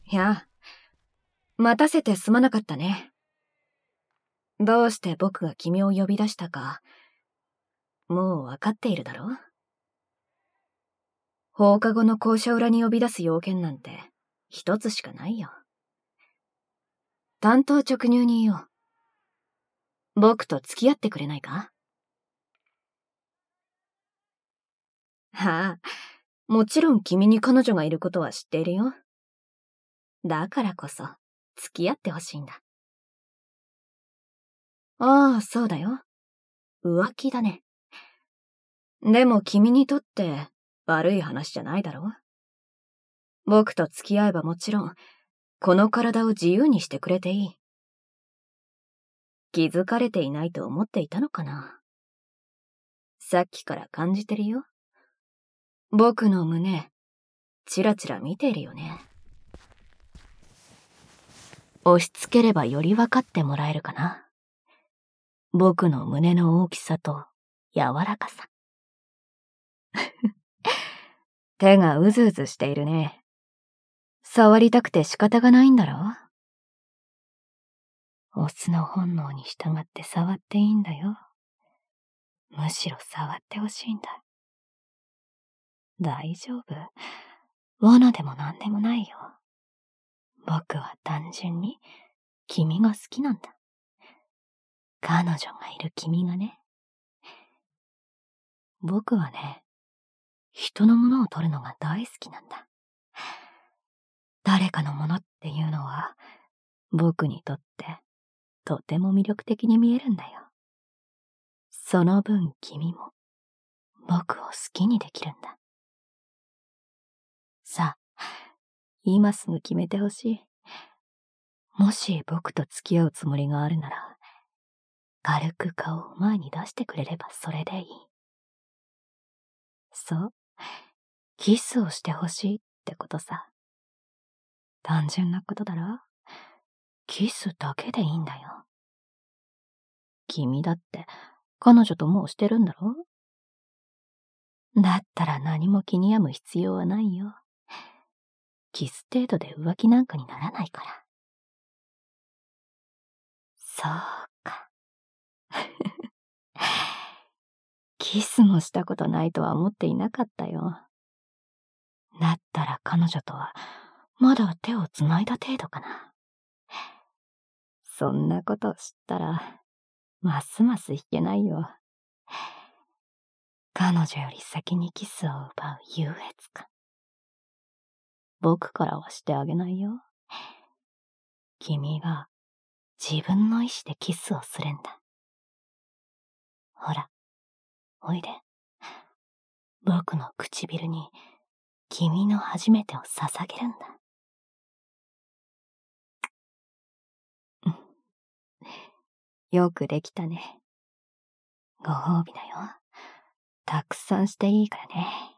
いや、待たせてすまなかったね。どうして僕が君を呼び出したか、もう分かっているだろ？放課後の校舎裏に呼び出す要件なんて一つしかないよ。単刀直入に言おう。僕と付き合ってくれないか？ああ、もちろん君に彼女がいることは知っているよ。だからこそ、付き合ってほしいんだ。ああ、そうだよ。浮気だね。でも君にとって悪い話じゃないだろ？僕と付き合えばもちろん、この体を自由にしてくれていい。気づかれていないと思っていたのかな？さっきから感じてるよ。僕の胸、チラチラ見ているよね。押し付ければより分かってもらえるかな。僕の胸の大きさと柔らかさ。手がうずうずしているね。触りたくて仕方がないんだろ？オスの本能に従って触っていいんだよ。むしろ触ってほしいんだ。大丈夫。罠でもなんでもないよ。僕は単純に君が好きなんだ。彼女がいる君がね。僕はね、人のものを取るのが大好きなんだ。誰かのものっていうのは、僕にとってとても魅力的に見えるんだよ。その分君も僕を好きにできるんだ。さあ、今すぐ決めてほしい。もし僕と付き合うつもりがあるなら、軽く顔を前に出してくれればそれでいい。そう、キスをしてほしいってことさ。単純なことだろ？キスだけでいいんだよ。君だって彼女ともうしてるんだろ？だったら何も気に病む必要はないよ。キス程度で浮気なんかにならないから。そうか。キスもしたことないとは思っていなかったよ。だったら彼女とはまだ手をつないだ程度かな。そんなことを知ったら、ますますいけないよ。彼女より先にキスを奪う優越感。僕からはしてあげないよ。君が自分の意志でキスをするんだ。ほら、おいで。僕の唇に君の初めてを捧げるんだ。よくできたね。ご褒美だよ。たくさんしていいからね。